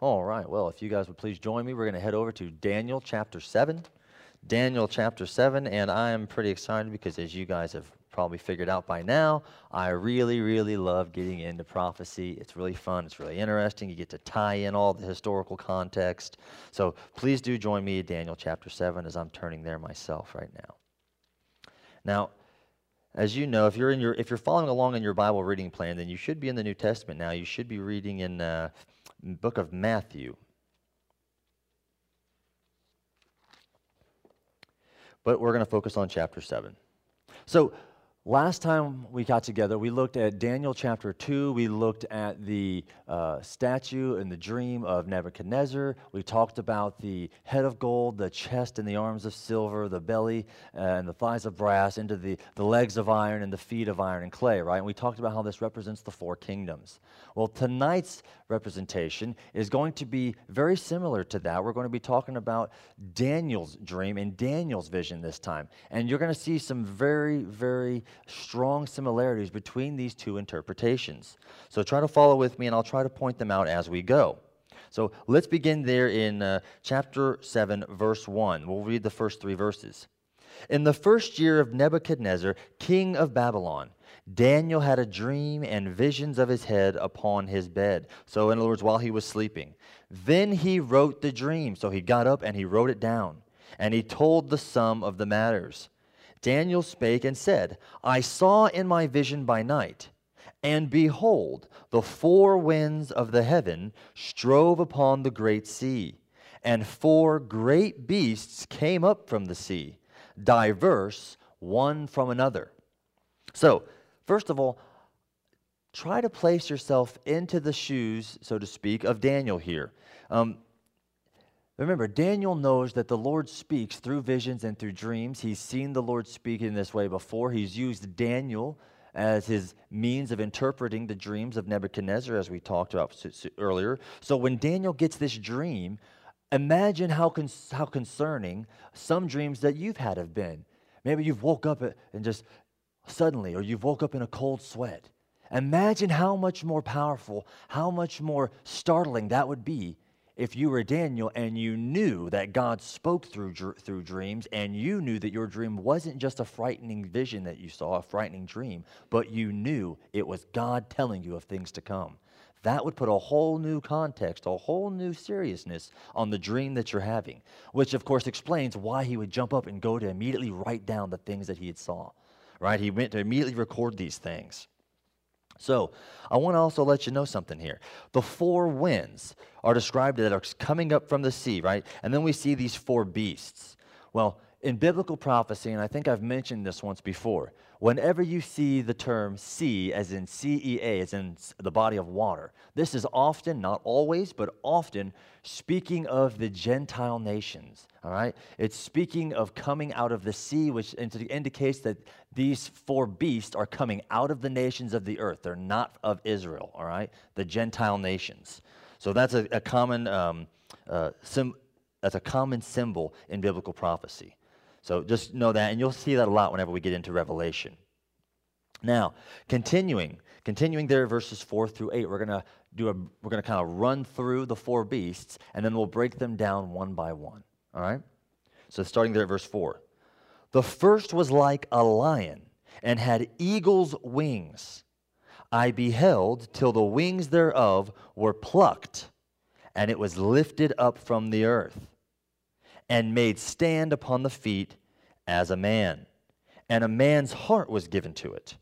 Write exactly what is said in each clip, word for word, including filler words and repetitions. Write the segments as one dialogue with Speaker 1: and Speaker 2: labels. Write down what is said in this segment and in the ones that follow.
Speaker 1: All right, well, if you guys would please join me, we're going to head over to Daniel chapter seven. Daniel chapter seven, and I am pretty excited because, as you guys have probably figured out by now, I really, really love getting into prophecy. It's really fun. It's really interesting. You get to tie in all the historical context. So please do join me at Daniel chapter seven as I'm turning there myself right now. Now, as you know, if you're in your if you're following along in your Bible reading plan, then you should be in the New Testament now. You should be reading in uh, the book of Matthew. But we're going to focus on chapter seven. So last time we got together, we looked at Daniel chapter two. We looked at the uh, statue and the dream of Nebuchadnezzar. We talked about the head of gold, the chest and the arms of silver, the belly uh, and the thighs of brass, into the, the legs of iron and the feet of iron and clay, right? And we talked about how this represents the four kingdoms. Well, tonight's representation is going to be very similar to that. We're going to be talking about Daniel's dream and Daniel's vision this time. And you're going to see some very, very strong similarities between these two interpretations. So try to follow with me, and I'll try to point them out as we go. So let's begin there in uh, chapter seven, verse one. We'll read the first three verses. In the first year of Nebuchadnezzar, king of Babylon, Daniel had a dream and visions of his head upon his bed. So in other words, while he was sleeping. Then he wrote the dream. So he got up and he wrote it down. And he told the sum of the matters. Daniel spake and said, I saw in my vision by night, and behold, the four winds of the heaven strove upon the great sea, and four great beasts came up from the sea, diverse one from another. So, first of all, try to place yourself into the shoes, so to speak, of Daniel here. Um, Remember, Daniel knows that the Lord speaks through visions and through dreams. He's seen the Lord speak in this way before. He's used Daniel as his means of interpreting the dreams of Nebuchadnezzar, as we talked about earlier. So when Daniel gets this dream, imagine how con- how concerning some dreams that you've had have been. Maybe you've woke up and just suddenly, or you've woke up in a cold sweat. Imagine how much more powerful, how much more startling that would be if you were Daniel and you knew that God spoke through through dreams, and you knew that your dream wasn't just a frightening vision that you saw, a frightening dream, but you knew it was God telling you of things to come. That would put a whole new context, a whole new seriousness on the dream that you're having, which of course explains why he would jump up and go to immediately write down the things that he had saw, right? He went to immediately record these things. So, I want to also let you know something here. The four winds are described that are coming up from the sea, right? And then we see these four beasts. Well, in biblical prophecy, and I think I've mentioned this once before, whenever you see the term sea, as in C E A, as in the body of water, this is often, not always, but often speaking of the Gentile nations, all right? It's speaking of coming out of the sea, which indicates that these four beasts are coming out of the nations of the earth. They're not of Israel, all right? The Gentile nations. So that's a, a common um, uh, sim- that's a common symbol in biblical prophecy. So just know that, and you'll see that a lot whenever we get into Revelation. Now, continuing, continuing there, verses four through eight, we're gonna do a, we're gonna kind of run through the four beasts, and then we'll break them down one by one. All right. So starting there at verse four, the first was like a lion, and had eagle's wings. I beheld till the wings thereof were plucked, and it was lifted up from the earth, and made stand upon the feet as a man, and a man's heart was given to it.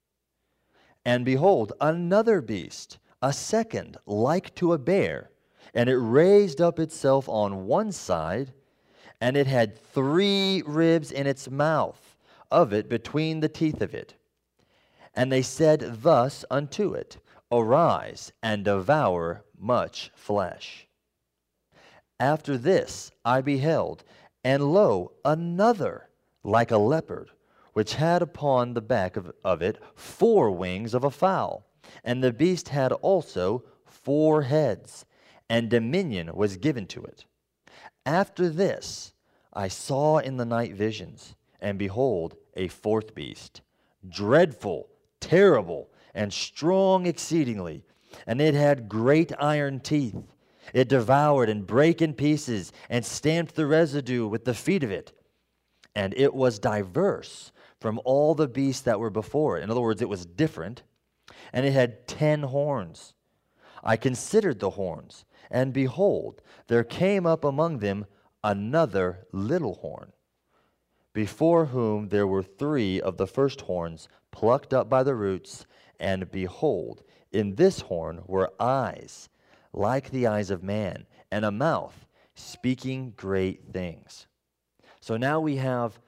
Speaker 1: And behold, another beast, a second, like to a bear, and it raised up itself on one side, and it had three ribs in its mouth of it between the teeth of it. And they said thus unto it, Arise and devour much flesh. After this I beheld, and lo, another like a leopard, which had upon the back of, of it four wings of a fowl. And the beast had also four heads, and dominion was given to it. After this I saw in the night visions, and behold, a fourth beast, dreadful, terrible, and strong exceedingly, and it had great iron teeth, It devoured and brake in pieces and stamped the residue with the feet of it. And it was diverse from all the beasts that were before it. In other words, it was different. And it had ten horns. I considered the horns, and behold, there came up among them another little horn, before whom there were three of the first horns plucked up by the roots, and behold, in this horn were eyes, like the eyes of man, and a mouth, speaking great things. So now we have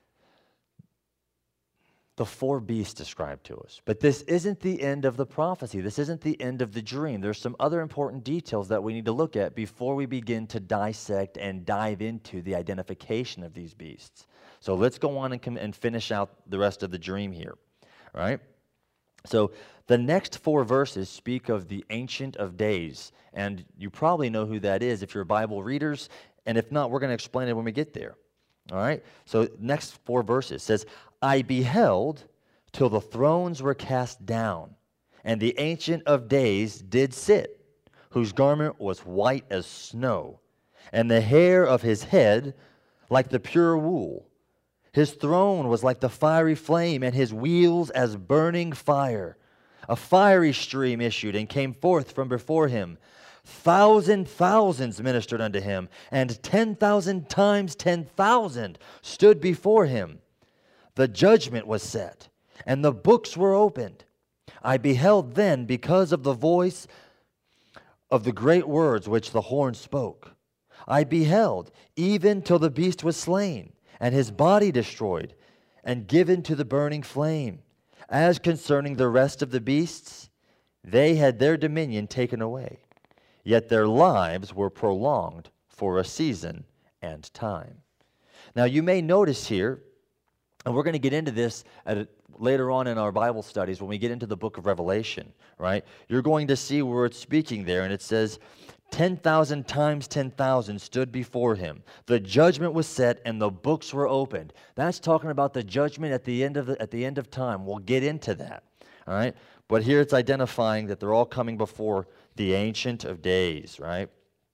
Speaker 1: the four beasts described to us. But this isn't the end of the prophecy. This isn't the end of the dream. There's some other important details that we need to look at before we begin to dissect and dive into the identification of these beasts. So let's go on and, com- and finish out the rest of the dream here. All right? So the next four verses speak of the Ancient of Days. And you probably know who that is if you're Bible readers. And if not, we're going to explain it when we get there. All right? So next four verses says, I beheld till the thrones were cast down, and the Ancient of Days did sit, whose garment was white as snow, and the hair of his head like the pure wool. His throne was like the fiery flame, and his wheels as burning fire. A fiery stream issued and came forth from before him. Thousand thousands ministered unto him, and ten thousand times ten thousand stood before him. The judgment was set, and the books were opened. I beheld then because of the voice of the great words which the horn spoke. I beheld even till the beast was slain, and his body destroyed, and given to the burning flame. As concerning the rest of the beasts, they had their dominion taken away, yet their lives were prolonged for a season and time. Now you may notice here, and we're going to get into this at a, later on in our Bible studies when we get into the book of Revelation, right? You're going to see where it's speaking there, and it says, ten thousand times ten thousand stood before him. The judgment was set, and the books were opened. That's talking about the judgment at the end of the, at the end of time. We'll get into that, all right? But here it's identifying that they're all coming before the Ancient of Days, right?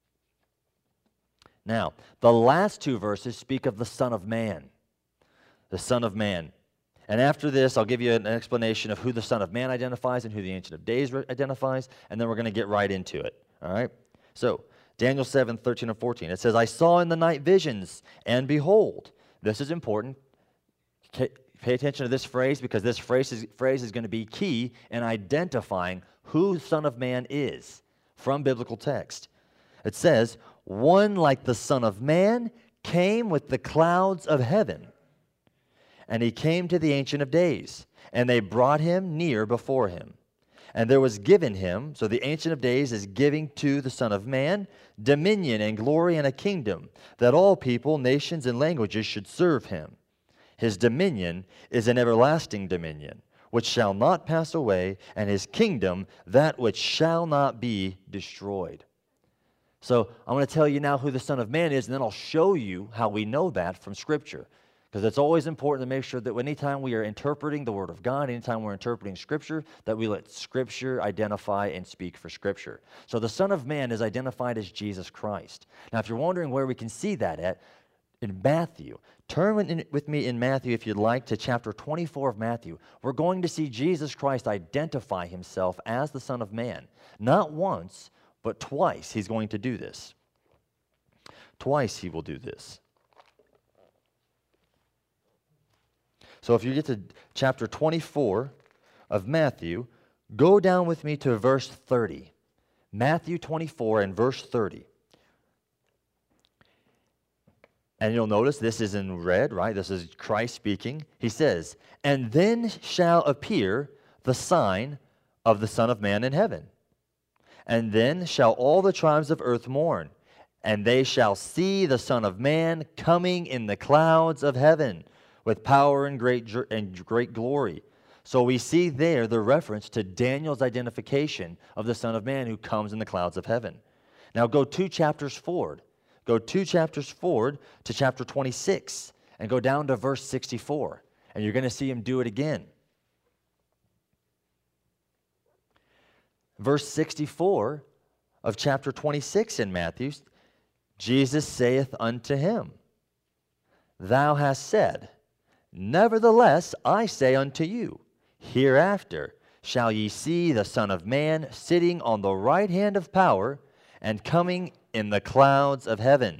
Speaker 1: Now, the last two verses speak of the Son of Man. The Son of Man. And after this, I'll give you an explanation of who the Son of Man identifies and who the Ancient of Days identifies, and then we're going to get right into it. All right? So, Daniel seven, thirteen and fourteen. It says, I saw in the night visions, and behold, this is important. Pay attention to this phrase, because this phrase is, phrase is going to be key in identifying who the Son of Man is from biblical text. It says, one like the Son of Man came with the clouds of heaven. And he came to the Ancient of Days, and they brought him near before him. And there was given him, so the Ancient of Days is giving to the Son of Man, dominion and glory and a kingdom, that all people, nations, and languages should serve him. His dominion is an everlasting dominion, which shall not pass away, and his kingdom that which shall not be destroyed. So I'm going to tell you now who the Son of Man is, and then I'll show you how we know that from Scripture. Because it's always important to make sure that anytime we are interpreting the Word of God, anytime we're interpreting Scripture, that we let Scripture identify and speak for Scripture. So the Son of Man is identified as Jesus Christ. Now, if you're wondering where we can see that at, in Matthew, turn with me in Matthew, if you'd like, to chapter twenty-four of Matthew. We're going to see Jesus Christ identify himself as the Son of Man. Not once, but twice he's going to do this. Twice he will do this. So if you get to chapter twenty-four of Matthew, go down with me to verse thirty. Matthew twenty-four and verse thirty. And you'll notice this is in red, right? This is Christ speaking. He says, and then shall appear the sign of the Son of Man in heaven. And then shall all the tribes of earth mourn, and they shall see the Son of Man coming in the clouds of heaven, with power and great and great glory. So we see there the reference to Daniel's identification of the Son of Man who comes in the clouds of heaven. Now go two chapters forward. Go two chapters forward to chapter twenty-six and go down to verse sixty-four. And you're going to see him do it again. Verse sixty-four of chapter twenty-six in Matthew, Jesus saith unto him, Thou hast said, Nevertheless I say unto you, hereafter shall ye see the Son of Man sitting on the right hand of power and coming in the clouds of heaven.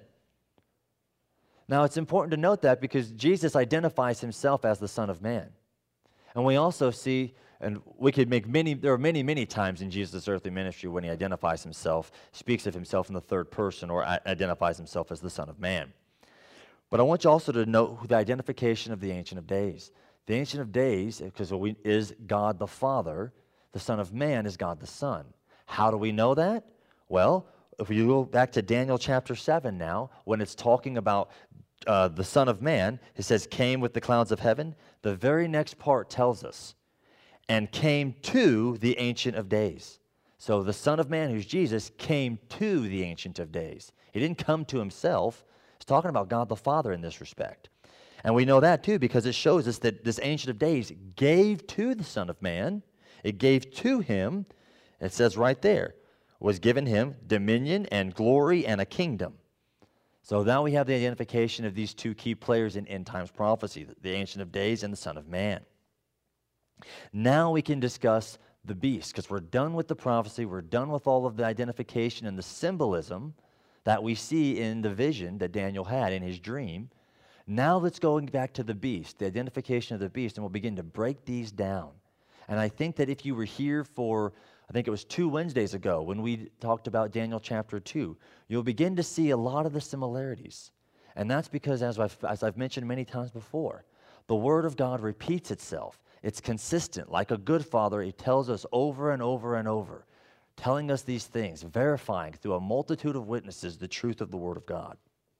Speaker 1: Now it's important to note that because Jesus identifies himself as the Son of Man. And we also see, and we could make many, there are many, many times in Jesus' earthly ministry when he identifies himself, speaks of himself in the third person, or identifies himself as the Son of Man. But I want you also to note the identification of the Ancient of Days. The Ancient of Days, because we, is God the Father, the Son of Man is God the Son. How do we know that? Well, if you go back to Daniel chapter seven now, when it's talking about uh, the Son of Man, it says, came with the clouds of heaven. The very next part tells us, and came to the Ancient of Days. So the Son of Man, who's Jesus, came to the Ancient of Days. He didn't come to himself. It's talking about God the Father in this respect. And we know that too because it shows us that this Ancient of Days gave to the Son of Man, it gave to him, it says right there, was given him dominion and glory and a kingdom. So now we have the identification of these two key players in end times prophecy, the Ancient of Days and the Son of Man. Now we can discuss the beast because we're done with the prophecy, we're done with all of the identification and the symbolism that we see in the vision that Daniel had in his dream. Now let's go back to the beast, the identification of the beast, and we'll begin to break these down. And I think that if you were here for, I think it was two Wednesdays ago when we talked about Daniel chapter two, you'll begin to see a lot of the similarities. And that's because, as I've, as I've mentioned many times before, the Word of God repeats itself. It's consistent. Like a good father, he tells us over and over and over, telling us these things, verifying through a multitude of witnesses the truth of the Word of God.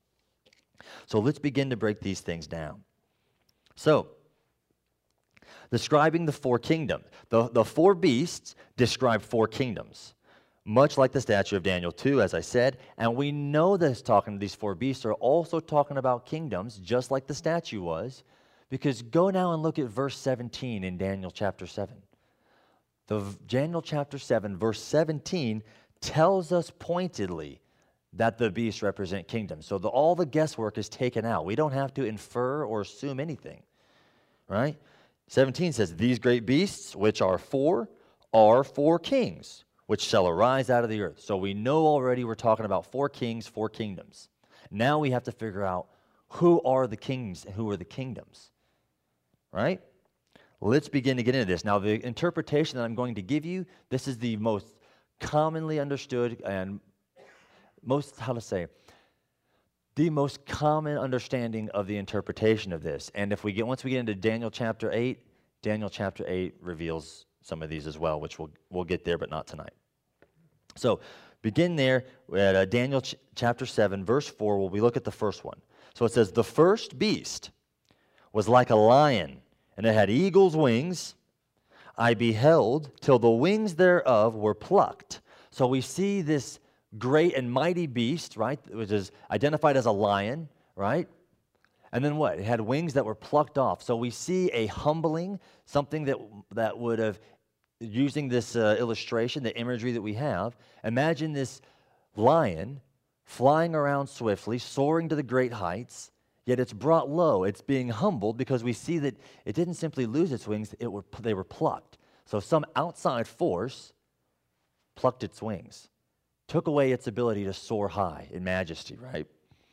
Speaker 1: So let's begin to break these things down. So, describing the four kingdoms. The, the four beasts describe four kingdoms, much like the statue of Daniel two, as I said. And we know that it's talking, these four beasts are also talking about kingdoms, just like the statue was, because go now and look at verse seventeen in Daniel chapter seven. The Daniel chapter seven, verse seventeen, tells us pointedly that the beasts represent kingdoms. So the, all the guesswork is taken out. We don't have to infer or assume anything, right? seventeen says, These great beasts, which are four, are four kings, which shall arise out of the earth. So we know already we're talking about four kings, four kingdoms. Now we have to figure out who are the kings and who are the kingdoms, right? Let's begin to get into this. Now, the interpretation that I'm going to give you, this is the most commonly understood and most, how to say, the most common understanding of the interpretation of this. And if we get, once we get into Daniel chapter eight, Daniel chapter eight reveals some of these as well, which we'll, we'll get there, but not tonight. So begin there at uh, Daniel ch- chapter seven, verse four, where we look at the first one. So it says, The first beast was like a lion, and it had eagle's wings. I beheld till the wings thereof were plucked. So we see this great and mighty beast, right, which is identified as a lion, right? And then what? It had wings that were plucked off. So we see a humbling, something that that would have, using this uh, illustration, the imagery that we have, imagine this lion flying around swiftly, soaring to the great heights, yet it's brought low. It's being humbled because we see that it didn't simply lose its wings, it were, they were plucked. So some outside force plucked its wings, took away its ability to soar high in majesty, right?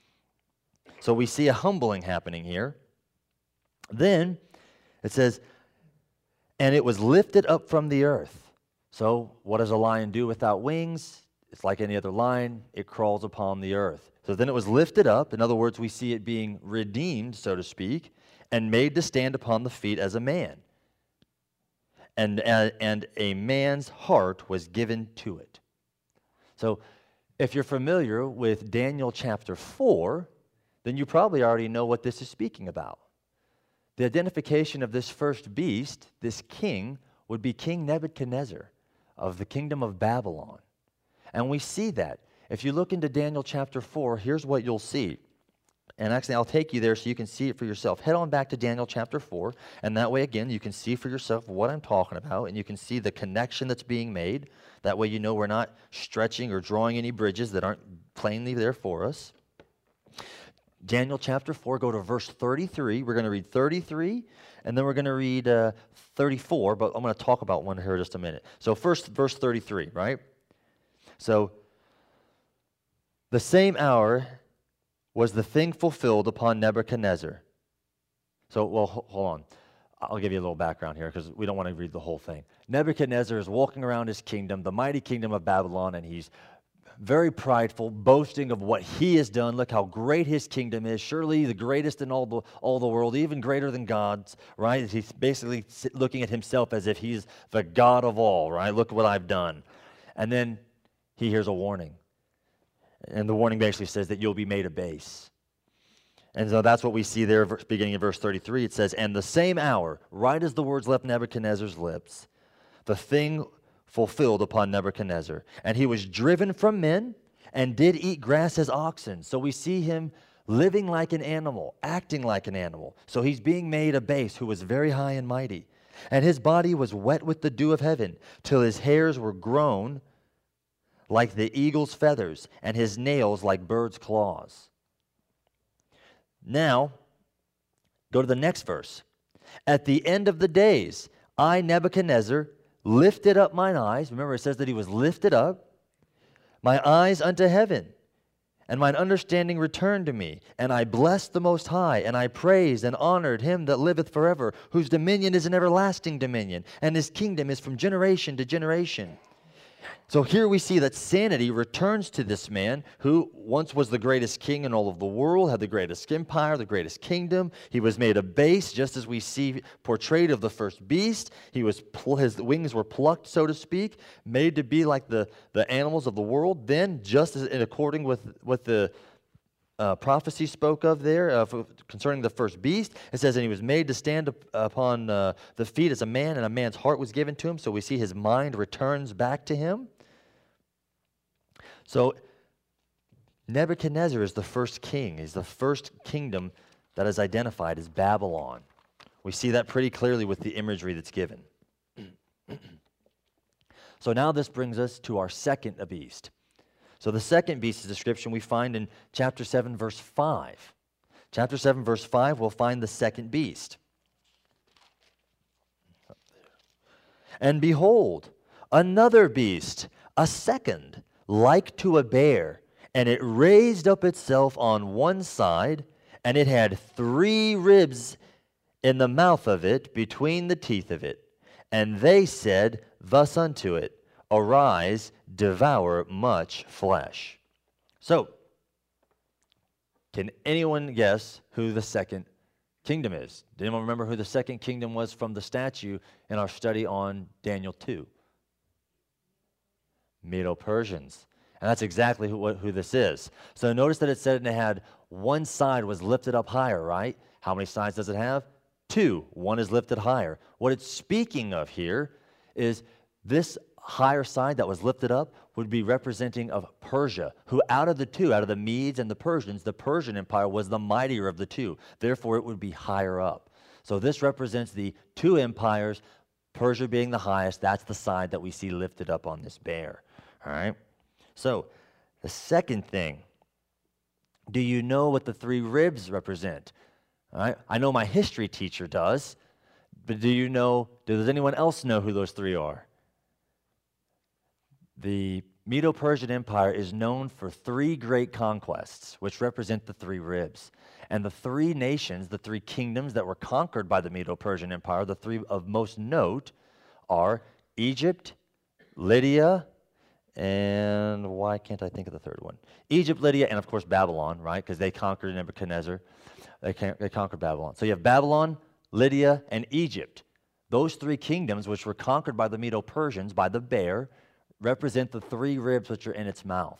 Speaker 1: So we see a humbling happening here. Then it says, and it was lifted up from the earth. So what does a lion do without wings? It's like any other lion, it crawls upon the earth. So then it was lifted up. In other words, we see it being redeemed, so to speak, and made to stand upon the feet as a man. And, and a man's heart was given to it. So if you're familiar with Daniel chapter four, then you probably already know what this is speaking about. The identification of this first beast, this king, would be King Nebuchadnezzar of the kingdom of Babylon. And we see that. If you look into Daniel chapter four, here's what you'll see. And actually, I'll take you there so you can see it for yourself. Head on back to Daniel chapter four, and that way, again, you can see for yourself what I'm talking about, and you can see the connection that's being made. That way you know we're not stretching or drawing any bridges that aren't plainly there for us. Daniel chapter four, go to verse thirty-three. We're going to read thirty-three, and then we're going to read uh, thirty-four, but I'm going to talk about one here in just a minute. So first, verse thirty-three, right? So, the same hour was the thing fulfilled upon Nebuchadnezzar. So, well, hold on. I'll give you a little background here because we don't want to read the whole thing. Nebuchadnezzar is walking around his kingdom, the mighty kingdom of Babylon, and he's very prideful, boasting of what he has done. Look how great his kingdom is. Surely the greatest in all the, all the world, even greater than God's, right? He's basically looking at himself as if he's the God of all, right? Look what I've done. And then he hears a warning. And the warning basically says that you'll be made a base. And so that's what we see there, beginning in verse thirty-three. It says, and the same hour, right as the words left Nebuchadnezzar's lips, the thing fulfilled upon Nebuchadnezzar. And he was driven from men and did eat grass as oxen. So we see him living like an animal, acting like an animal. So he's being made a base who was very high and mighty. And his body was wet with the dew of heaven, till his hairs were grown like the eagle's feathers, and his nails like birds' claws. Now, go to the next verse. At the end of the days, I, Nebuchadnezzar, lifted up mine eyes. Remember, it says that he was lifted up. My eyes unto heaven, and mine understanding returned to me. And I blessed the Most High, and I praised and honored him that liveth forever, whose dominion is an everlasting dominion, and his kingdom is from generation to generation. So here we see that sanity returns to this man who once was the greatest king in all of the world, had the greatest empire, the greatest kingdom. He was made a base, just as we see portrayed of the first beast. He was pl- his wings were plucked, so to speak, made to be like the, the animals of the world. Then, just as in according with what the uh, prophecy spoke of there uh, for, concerning the first beast, it says, and he was made to stand up upon uh, the feet as a man, and a man's heart was given to him. So we see his mind returns back to him. So Nebuchadnezzar is the first king. He's the first kingdom that is identified as Babylon. We see that pretty clearly with the imagery that's given. So now this brings us to our second beast. So the second beast's description we find in chapter seven, verse five. Chapter seven, verse five, we'll find the second beast. And behold, another beast, a second, like to a bear, and it raised up itself on one side, and it had three ribs in the mouth of it, between the teeth of it. And they said thus unto it, arise, devour much flesh. So, can anyone guess who the second kingdom is? Did anyone remember who the second kingdom was from the statue in our study on Daniel two? Medo-Persians. And that's exactly who, who this is. So notice that it said it had one side was lifted up higher, right? How many sides does it have? Two. One is lifted higher. What it's speaking of here is this higher side that was lifted up would be representing of Persia, who out of the two, out of the Medes and the Persians, the Persian Empire was the mightier of the two. Therefore, it would be higher up. So this represents the two empires, Persia being the highest. That's the side that we see lifted up on this bear. All right? So, the second thing, do you know what the three ribs represent? All right? I know my history teacher does, but do you know, does anyone else know who those three are? The Medo-Persian Empire is known for three great conquests, which represent the three ribs. And the three nations, the three kingdoms that were conquered by the Medo-Persian Empire, the three of most note are Egypt, Lydia, and why can't I think of the third one? Egypt, Lydia, and of course Babylon, right? Because they conquered Nebuchadnezzar. They, they conquered Babylon. So you have Babylon, Lydia, and Egypt. Those three kingdoms, which were conquered by the Medo-Persians, by the bear, represent the three ribs which are in its mouth.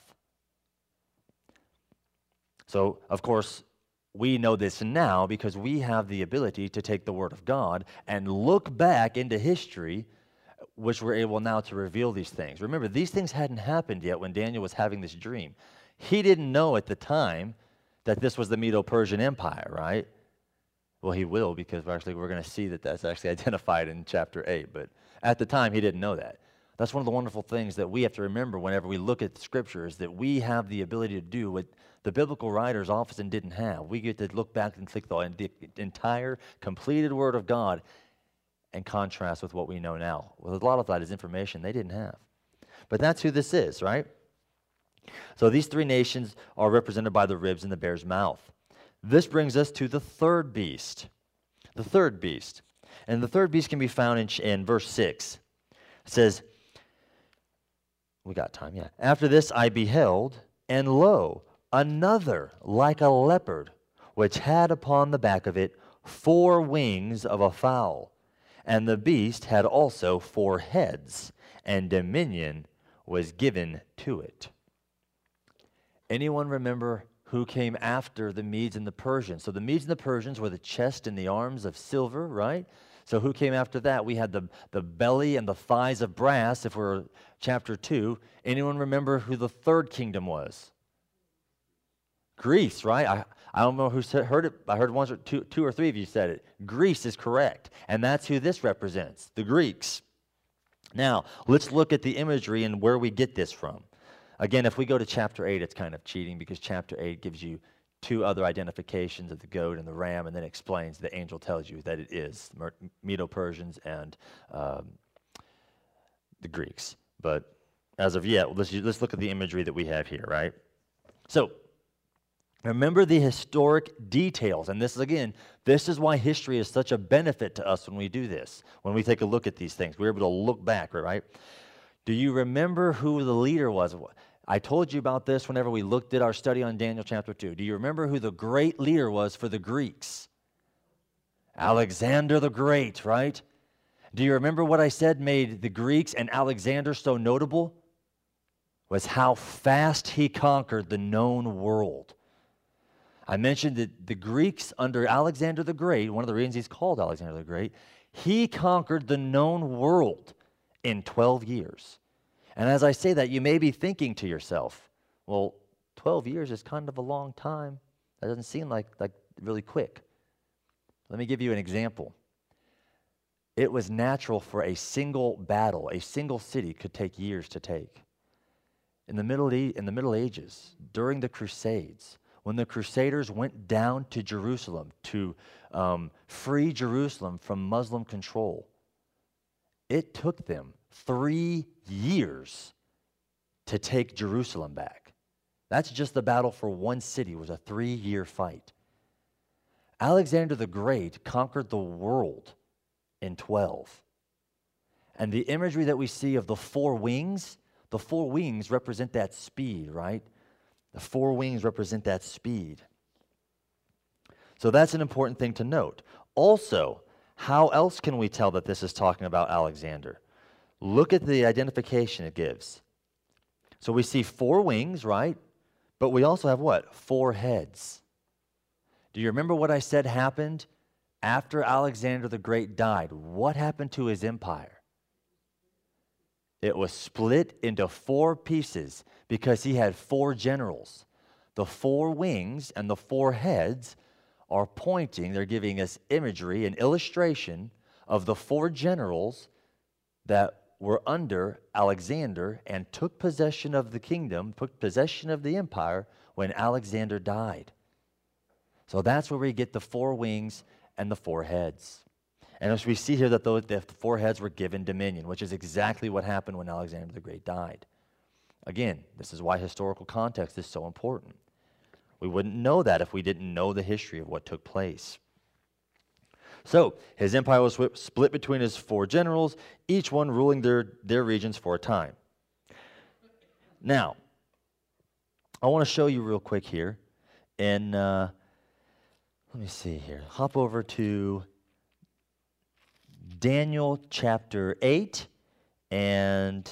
Speaker 1: So, of course, we know this now because we have the ability to take the Word of God and look back into history, which we're able now to reveal these things. Remember, these things hadn't happened yet when Daniel was having this dream. He didn't know at the time that this was the Medo-Persian Empire, right? Well, he will, because we're actually we're going to see that that's actually identified in chapter eight. But at the time, he didn't know that. That's one of the wonderful things that we have to remember whenever we look at the Scripture, is that we have the ability to do what the biblical writers often didn't have. We get to look back and take the, the entire completed Word of God and contrast with what we know now. Well, a lot of that is information they didn't have. But that's who this is, right? So these three nations are represented by the ribs in the bear's mouth. This brings us to the third beast. The third beast. And the third beast can be found in, in verse six. It says, we got time, yeah. After this I beheld, and lo, another like a leopard, which had upon the back of it four wings of a fowl. And the beast had also four heads, and dominion was given to it. Anyone remember who came after the Medes and the Persians? So the Medes and the Persians were the chest and the arms of silver, right? So who came after that? We had the, the belly and the thighs of brass, if we're chapter two. Anyone remember who the third kingdom was? Greece, right? I, I don't know who said, heard it. I heard once or two, two or three of you said it. Greece is correct. And that's who this represents, the Greeks. Now, let's look at the imagery and where we get this from. Again, if we go to chapter eight, it's kind of cheating, because chapter eight gives you two other identifications of the goat and the ram, and then explains, the angel tells you that it is Medo-Persians and um, the Greeks. But as of yet, let's, let's look at the imagery that we have here, right? So, remember the historic details. And this is, again, this is why history is such a benefit to us when we do this, when we take a look at these things. We're able to look back, right? Do you remember who the leader was? I told you about this whenever we looked at our study on Daniel chapter two. Do you remember who the great leader was for the Greeks? Alexander the Great, right? Do you remember what I said made the Greeks and Alexander so notable? Was how fast he conquered the known world. I mentioned that the Greeks under Alexander the Great, one of the reasons he's called Alexander the Great, he conquered the known world in twelve years. And as I say that, you may be thinking to yourself, well, twelve years is kind of a long time. That doesn't seem like, like really quick. Let me give you an example. It was natural for a single battle, a single city could take years to take. In the Middle, in the Middle Ages, during the Crusades, when the Crusaders went down to Jerusalem to um, free Jerusalem from Muslim control, it took them three years to take Jerusalem back. That's just the battle for one city. It was a three-year fight. Alexander the Great conquered the world in twelve. And the imagery that we see of the four wings, the four wings represent that speed, right? The four wings represent that speed. So that's an important thing to note. Also, how else can we tell that this is talking about Alexander? Look at the identification it gives. So we see four wings, right? But we also have what? Four heads. Do you remember what I said happened after Alexander the Great died? What happened to his empire? It was split into four pieces because he had four generals. The four wings and the four heads are pointing, they're giving us imagery, an illustration of the four generals that were under Alexander and took possession of the kingdom, took possession of the empire when Alexander died. So that's where we get the four wings and the four heads. And as we see here that those, the four heads were given dominion, which is exactly what happened when Alexander the Great died. Again, this is why historical context is so important. We wouldn't know that if we didn't know the history of what took place. So, his empire was split between his four generals, each one ruling their, their regions for a time. Now, I want to show you real quick here. And uh, let me see here. Hop over to Daniel chapter eight and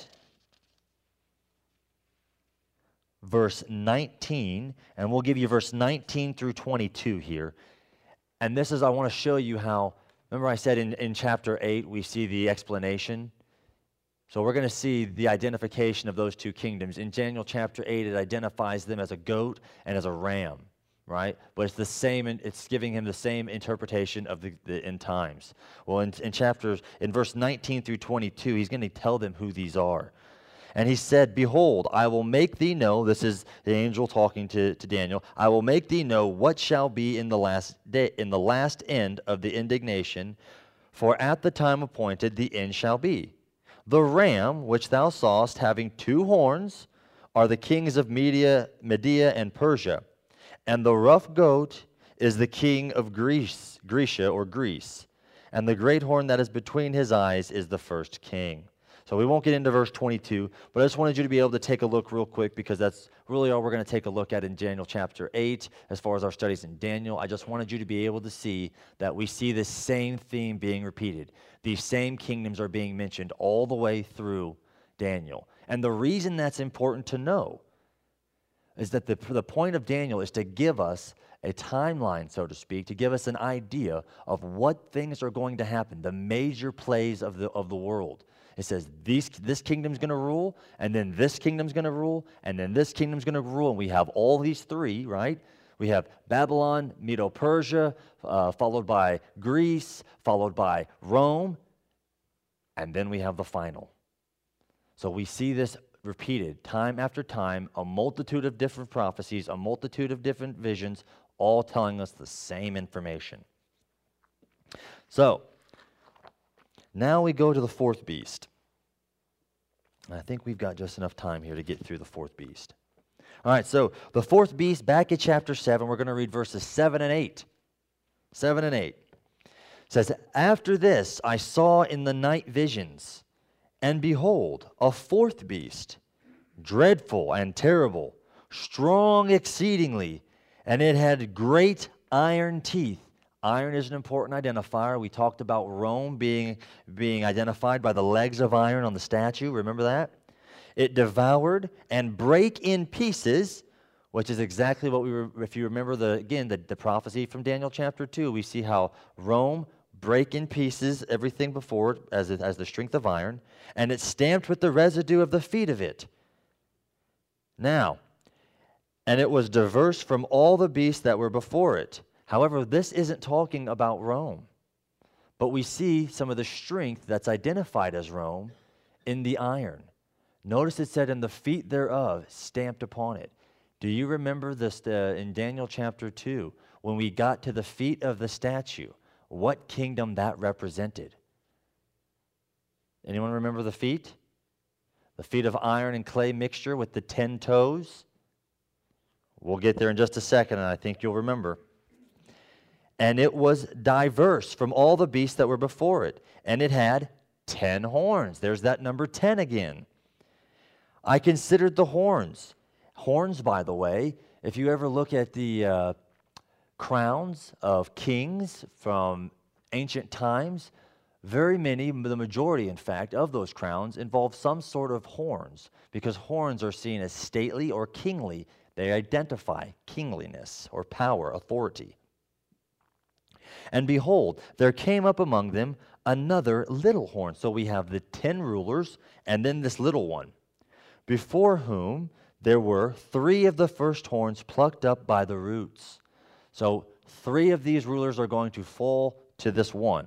Speaker 1: verse nineteen. And we'll give you verse nineteen through twenty-two here. And this is, I want to show you how, remember I said in, in chapter eight, we see the explanation. So we're going to see the identification of those two kingdoms. In Daniel chapter eight, it identifies them as a goat and as a ram, right? But it's the same, it's giving him the same interpretation of the, the end times. Well, in, in chapters, in verse nineteen through twenty-two, he's going to tell them who these are. And he said, behold, I will make thee know, this is the angel talking to, to Daniel, I will make thee know what shall be in the last day, in the last end of the indignation, for at the time appointed the end shall be. The ram which thou sawest having two horns are the kings of Media, Medea and Persia, and the rough goat is the king of Greece, Grecia or Greece, and the great horn that is between his eyes is the first king. So we won't get into verse twenty-two, but I just wanted you to be able to take a look real quick because that's really all we're going to take a look at in Daniel chapter eight as far as our studies in Daniel. I just wanted you to be able to see that we see this same theme being repeated. These same kingdoms are being mentioned all the way through Daniel. And the reason that's important to know is that the, the point of Daniel is to give us a timeline, so to speak, to give us an idea of what things are going to happen, the major plays of the, of the world. It says these, this kingdom's going to rule, and then this kingdom's going to rule, and then this kingdom's going to rule, and we have all these three, right? We have Babylon, Medo-Persia, uh, followed by Greece, followed by Rome, and then we have the final. So we see this repeated time after time, a multitude of different prophecies, a multitude of different visions, all telling us the same information. So, now we go to the fourth beast. And I think we've got just enough time here to get through the fourth beast. All right, so the fourth beast, back in chapter seven, we're going to read verses seven and eight. seven and eight. It says, after this I saw in the night visions, and behold, a fourth beast, dreadful and terrible, strong exceedingly, and it had great iron teeth. Iron is an important identifier. We talked about Rome being, being identified by the legs of iron on the statue. Remember that? It devoured and brake in pieces, which is exactly what we were, if you remember, the again, the, the prophecy from Daniel chapter two. We see how Rome break in pieces everything before it as, it, as the strength of iron, and it stamped with the residue of the feet of it. Now, and it was diverse from all the beasts that were before it. However, this isn't talking about Rome, but we see some of the strength that's identified as Rome in the iron. Notice it said, in the feet thereof, stamped upon it. Do you remember this uh, in Daniel chapter two, when we got to the feet of the statue, what kingdom that represented? Anyone remember the feet? The feet of iron and clay mixture with the ten toes? We'll get there in just a second, and I think you'll remember. And it was diverse from all the beasts that were before it. And it had ten horns. There's that number ten again. I considered the horns. Horns, by the way, if you ever look at the uh, crowns of kings from ancient times, very many, the majority, in fact, of those crowns involve some sort of horns, because horns are seen as stately or kingly. They identify kingliness or power, authority. And behold, there came up among them another little horn. So we have the ten rulers and then this little one, before whom there were three of the first horns plucked up by the roots. So three of these rulers are going to fall to this one.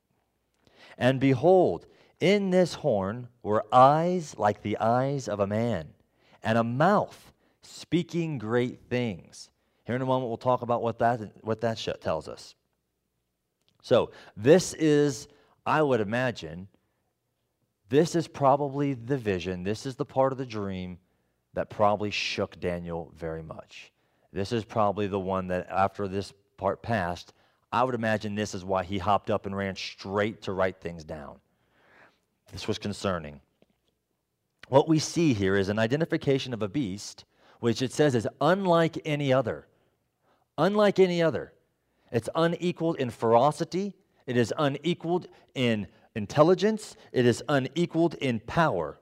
Speaker 1: And behold, in this horn were eyes like the eyes of a man, and a mouth speaking great things. Here in a moment we'll talk about what that, what that tells us. So this is, I would imagine, this is probably the vision, this is the part of the dream that probably shook Daniel very much. This is probably the one that after this part passed, I would imagine this is why he hopped up and ran straight to write things down. This was concerning. What we see here is an identification of a beast, which it says is unlike any other. Unlike any other. It's unequaled in ferocity. It is unequaled in intelligence. It is unequaled in power.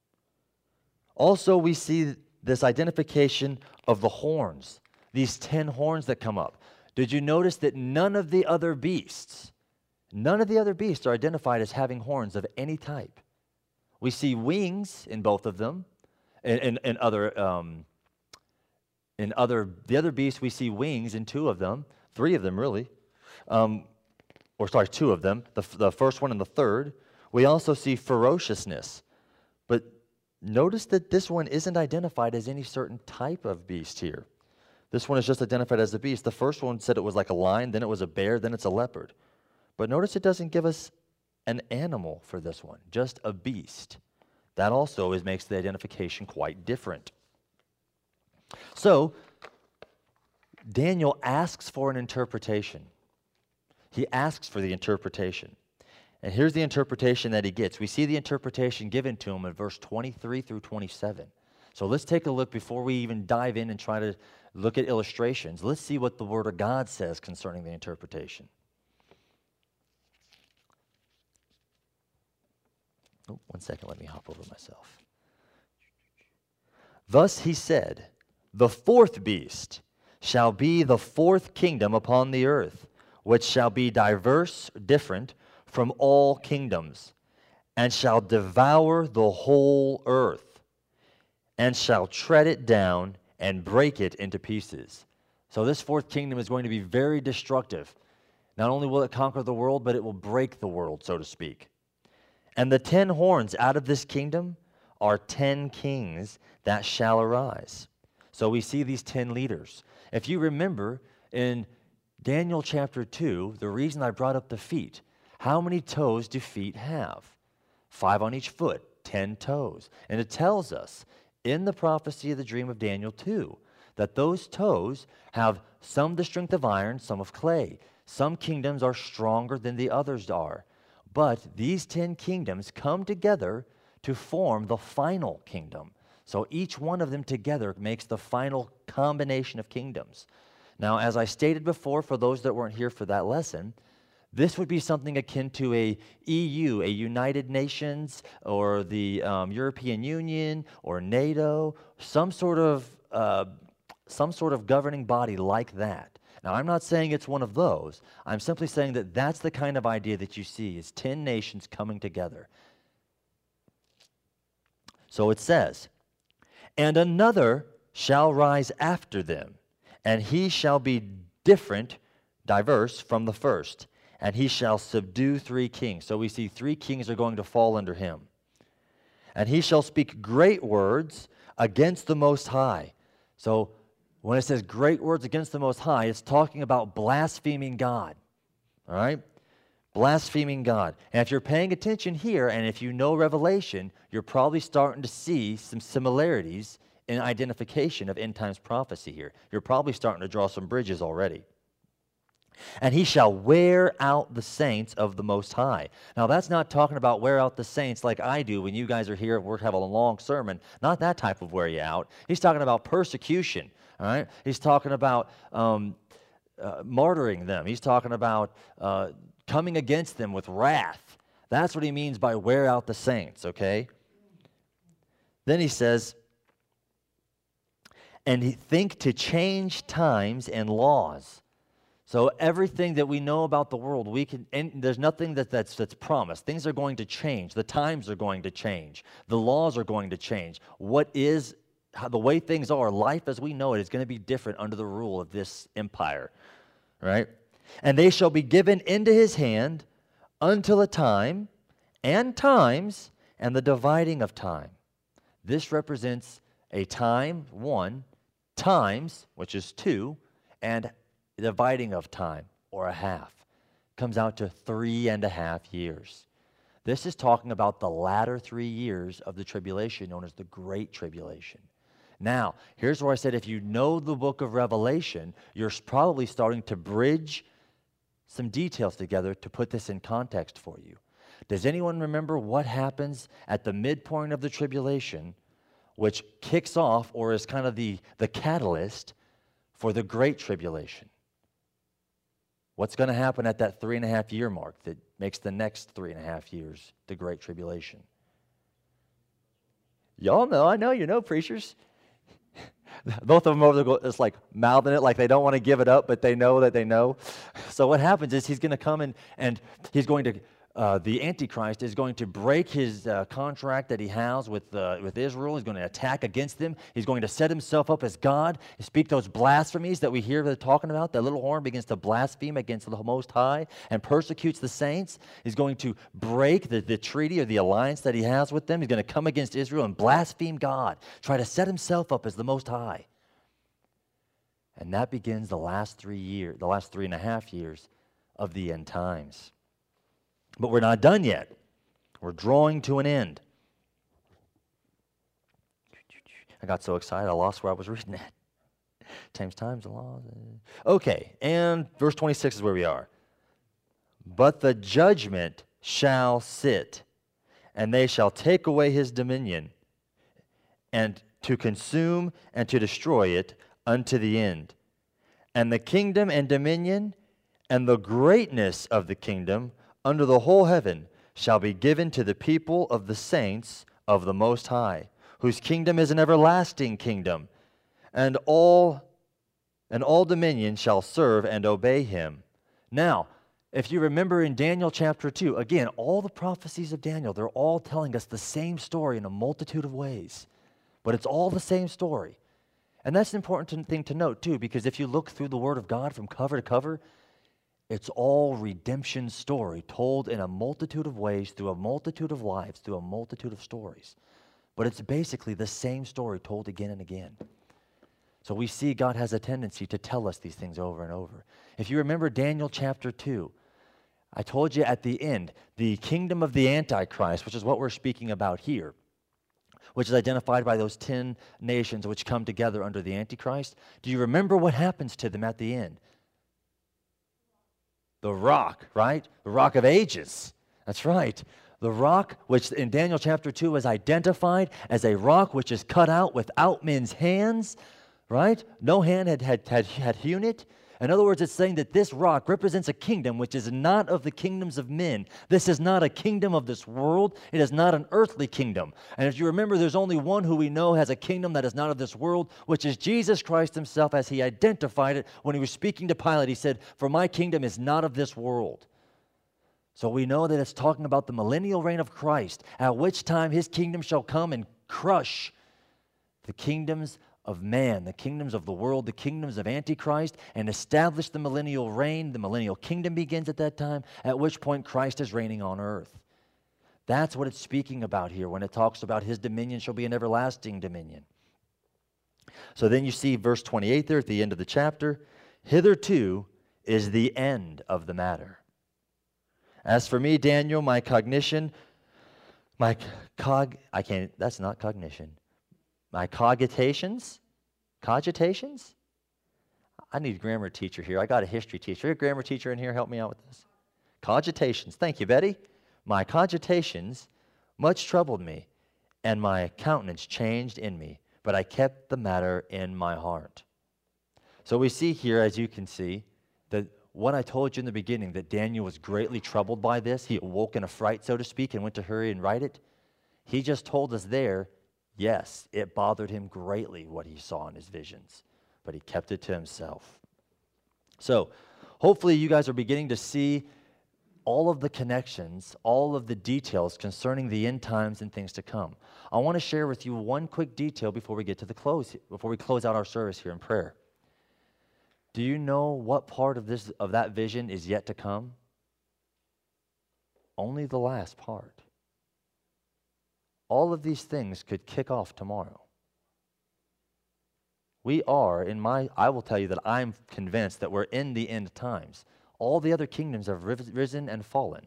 Speaker 1: Also, we see this identification of the horns, these ten horns that come up. Did you notice that none of the other beasts, none of the other beasts are identified as having horns of any type? We see wings in both of them, and, and, and other um, in other, the other beasts, we see wings in two of them, three of them really, um, or sorry, two of them, the, the first one and the third. We also see ferociousness, but notice that this one isn't identified as any certain type of beast here. This one is just identified as a beast. The first one said it was like a lion, then it was a bear, then it's a leopard. But notice it doesn't give us an animal for this one, just a beast. That also is, makes the identification quite different. So, Daniel asks for an interpretation. He asks for the interpretation. And here's the interpretation that he gets. We see the interpretation given to him in verse twenty-three through twenty-seven. So let's take a look before we even dive in and try to look at illustrations. Let's see what the Word of God says concerning the interpretation. Oh, one second, let me hop over myself. Thus he said, the fourth beast shall be the fourth kingdom upon the earth, which shall be diverse, different from all kingdoms, and shall devour the whole earth, and shall tread it down and break it into pieces. So this fourth kingdom is going to be very destructive. Not only will it conquer the world, but it will break the world, so to speak. And the ten horns out of this kingdom are ten kings that shall arise. So we see these ten leaders. If you remember in Daniel chapter two, the reason I brought up the feet, how many toes do feet have? Five on each foot, ten toes. And it tells us in the prophecy of the dream of Daniel two that those toes have some the strength of iron, some of clay. Some kingdoms are stronger than the others are. But these ten kingdoms come together to form the final kingdom. So each one of them together makes the final combination of kingdoms. Now, as I stated before, for those that weren't here for that lesson, this would be something akin to a E U, a United Nations, or the um, European Union, or NATO, some sort of uh, some sort of governing body like that. Now, I'm not saying it's one of those. I'm simply saying that that's the kind of idea that you see is ten nations coming together. So it says, and another shall rise after them, and he shall be different, diverse from the first, and he shall subdue three kings. So we see three kings are going to fall under him. And he shall speak great words against the Most High. So when it says great words against the Most High, it's talking about blaspheming God. All right? Blaspheming God. And if you're paying attention here, and if you know Revelation, you're probably starting to see some similarities in identification of end times prophecy here. You're probably starting to draw some bridges already. And he shall wear out the saints of the Most High. Now, that's not talking about wear out the saints like I do when you guys are here, we're having a long sermon. Not that type of wear you out. He's talking about persecution. All right? He's talking about um, uh, martyring them. He's talking about uh, coming against them with wrath. That's what he means by wear out the saints, okay? Then he says, and he think to change times and laws. So everything that we know about the world, we can, and there's nothing that, that's, that's promised. Things are going to change. The times are going to change. The laws are going to change. What is, how, the way things are, life as we know it is going to be different under the rule of this empire, right? And they shall be given into his hand until a time and times and the dividing of time. This represents a time, one, times, which is two, and dividing of time, or a half, comes out to three and a half years. This is talking about the latter three years of the tribulation, known as the Great Tribulation. Now, here's where I said if you know the book of Revelation, you're probably starting to bridge some details together to put this in context for you. Does anyone remember what happens at the midpoint of the tribulation, which kicks off or is kind of the, the catalyst for the Great Tribulation? What's going to happen at that three and a half year mark that makes the next three and a half years the Great Tribulation? Y'all know, I know, you know, preachers. Both of them over there, it's like mouthing it like they don't want to give it up, but they know that they know. So what happens is he's going to come in and he's going to uh, the Antichrist is going to break his uh, contract that he has with, uh, with Israel. He's going to attack against them. He's going to set himself up as God, speak those blasphemies that we hear they're talking about. That little horn begins to blaspheme against the Most High and persecutes the saints. He's going to break the, the treaty or the alliance that he has with them. He's going to come against Israel and blaspheme God, try to set himself up as the Most High. And that begins the last three years, the last three and a half years of the end times. But we're not done yet. We're drawing to an end. I got so excited I lost where I was reading at. Times times the law. Okay, and verse twenty-six is where we are. But the judgment shall sit, and they shall take away his dominion, and to consume and to destroy it unto the end. And the kingdom and dominion and the greatness of the kingdom under the whole heaven shall be given to the people of the saints of the Most High, whose kingdom is an everlasting kingdom, and all and all dominion shall serve and obey him. Now, if you remember in Daniel chapter two, again, all the prophecies of Daniel, they're all telling us the same story in a multitude of ways, but it's all the same story. And that's an important thing to note too, because if you look through the Word of God from cover to cover, it's all redemption story told in a multitude of ways, through a multitude of lives, through a multitude of stories. But it's basically the same story told again and again. So we see God has a tendency to tell us these things over and over. If you remember Daniel chapter two, I told you at the end, the kingdom of the Antichrist, which is what we're speaking about here, which is identified by those ten nations which come together under the Antichrist. Do you remember what happens to them at the end? The rock, right? The rock of ages. That's right. The rock, which in Daniel chapter two is identified as a rock which is cut out without men's hands, right? No hand had, had, had, had hewn it. In other words, it's saying that this rock represents a kingdom which is not of the kingdoms of men. This is not a kingdom of this world. It is not an earthly kingdom. And if you remember, there's only one who we know has a kingdom that is not of this world, which is Jesus Christ himself, as he identified it when he was speaking to Pilate. He said, "For my kingdom is not of this world." So we know that it's talking about the millennial reign of Christ, at which time his kingdom shall come and crush the kingdoms of man, the kingdoms of the world, the kingdoms of Antichrist, and establish the millennial reign. The millennial kingdom begins at that time, at which point Christ is reigning on earth. That's what it's speaking about here when it talks about his dominion shall be an everlasting dominion. So then you see verse twenty-eight there at the end of the chapter. Hitherto is the end of the matter. As for me, Daniel, my cognition, my cog, I can't, that's not cognition. My cogitations, cogitations? I need a grammar teacher here. I got a history teacher. A grammar teacher in here, help me out with this. Cogitations. Thank you, Betty. My cogitations much troubled me, and my countenance changed in me, but I kept the matter in my heart. So we see here, as you can see, that what I told you in the beginning, that Daniel was greatly troubled by this. He awoke in a fright, so to speak, and went to hurry and write it. He just told us there, yes, it bothered him greatly what he saw in his visions, but he kept it to himself. So hopefully you guys are beginning to see all of the connections, all of the details concerning the end times and things to come. I want to share with you one quick detail before we get to the close, before we close out our service here in prayer. Do you know what part of this of that vision is yet to come? Only the last part. All of these things could kick off tomorrow. We are, in my, I will tell you that I'm convinced that we're in the end times. All the other kingdoms have risen and fallen.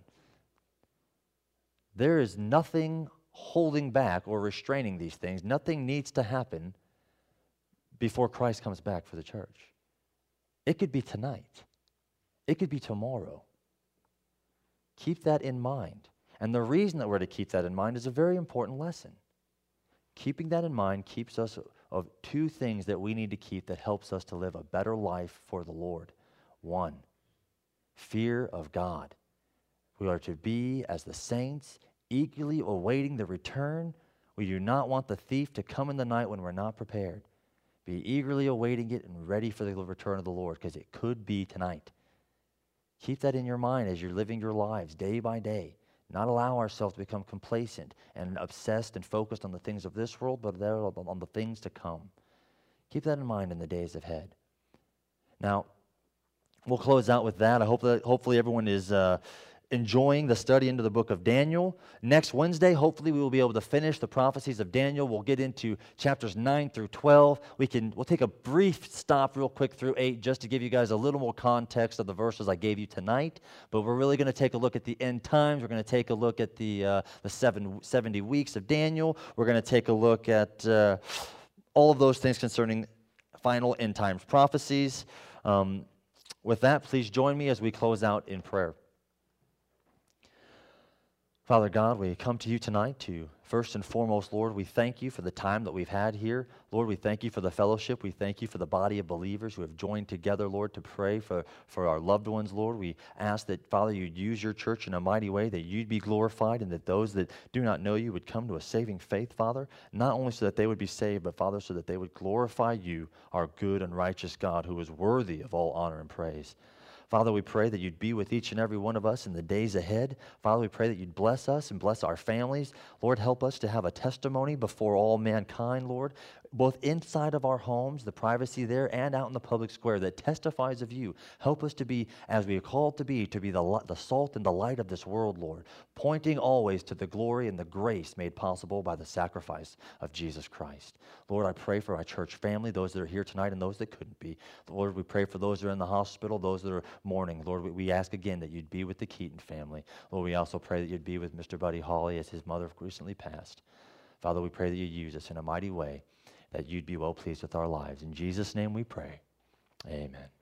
Speaker 1: There is nothing holding back or restraining these things. Nothing needs to happen before Christ comes back for the church. It could be tonight. It could be tomorrow. Keep that in mind. And the reason that we're to keep that in mind is a very important lesson. Keeping that in mind keeps us of two things that we need to keep that helps us to live a better life for the Lord. One, fear of God. We are to be, as the saints, eagerly awaiting the return. We do not want the thief to come in the night when we're not prepared. Be eagerly awaiting it and ready for the return of the Lord, because it could be tonight. Keep that in your mind as you're living your lives day by day. not allow ourselves to become complacent and obsessed and focused on the things of this world, but on the things to come. Keep that in mind in the days ahead. Now, we'll close out with that. I hope that hopefully everyone is uh, enjoying the study into the book of Daniel. Next Wednesday, hopefully we will be able to finish the prophecies of Daniel. We'll get into chapters nine through twelve. We can, we'll take a brief stop real quick through eight just to give you guys a little more context of the verses I gave you tonight. But we're really going to take a look at the end times. We're going to take a look at the, uh, the seven, seventy weeks of Daniel. We're going to take a look at uh, all of those things concerning final end times prophecies. Um, with that, please join me as we close out in prayer. Father God, we come to you tonight to, first and foremost, Lord, we thank you for the time that we've had here. Lord, we thank you for the fellowship. We thank you for the body of believers who have joined together, Lord, to pray for, for our loved ones, Lord. We ask that, Father, you'd use your church in a mighty way, that you'd be glorified, and that those that do not know you would come to a saving faith, Father, not only so that they would be saved, but, Father, so that they would glorify you, our good and righteous God, who is worthy of all honor and praise. Father, we pray that you'd be with each and every one of us in the days ahead. Father, we pray that you'd bless us and bless our families. Lord, help us to have a testimony before all mankind, Lord, both inside of our homes, the privacy there, and out in the public square that testifies of you. Help us to be, as we are called to be, to be the, the salt and the light of this world, Lord, pointing always to the glory and the grace made possible by the sacrifice of Jesus Christ. Lord, I pray for our church family, those that are here tonight and those that couldn't be. Lord, we pray for those that are in the hospital, those that are mourning. Lord, we, we ask again that you'd be with the Keaton family. Lord, we also pray that you'd be with Mister Buddy Holly as his mother recently passed. Father, we pray that you'd use us in a mighty way, that you'd be well pleased with our lives. In Jesus' name we pray. Amen.